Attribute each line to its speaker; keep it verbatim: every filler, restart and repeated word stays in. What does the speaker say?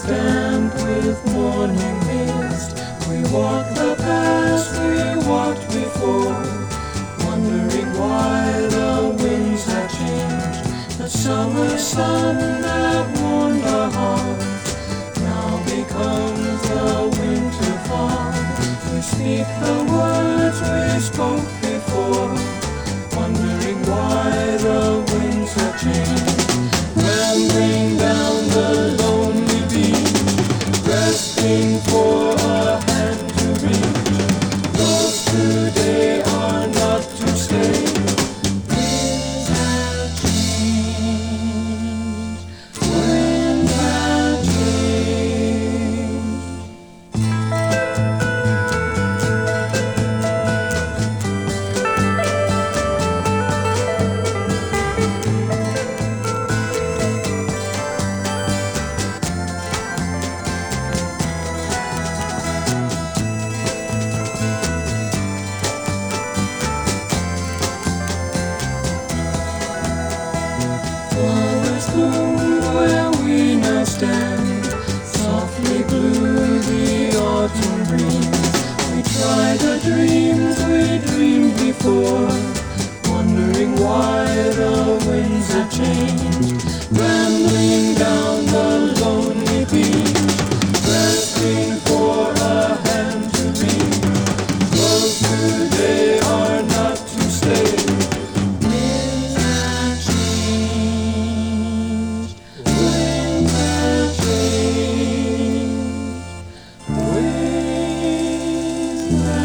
Speaker 1: damp with morning mist. We walk the paths we walked before, wondering why the winds have changed. The summer sun that warmed our hearts now becomes the winter fog. We speak the words we spoke before, wondering why the winds have changed. Rambling down the lonely beach, grasping for a hand to reach. Those today are not to stay. Winds have changed. Winds have changed. Flowers bloom where we now stand, softly blew the autumn breeze. We try the dreams we dreamed before, wondering why the winds have changed. Rambling down the lonely beach, grasping for a hand to reach. Those today are not to stay. Winds have changed. Winds have changed. Winds have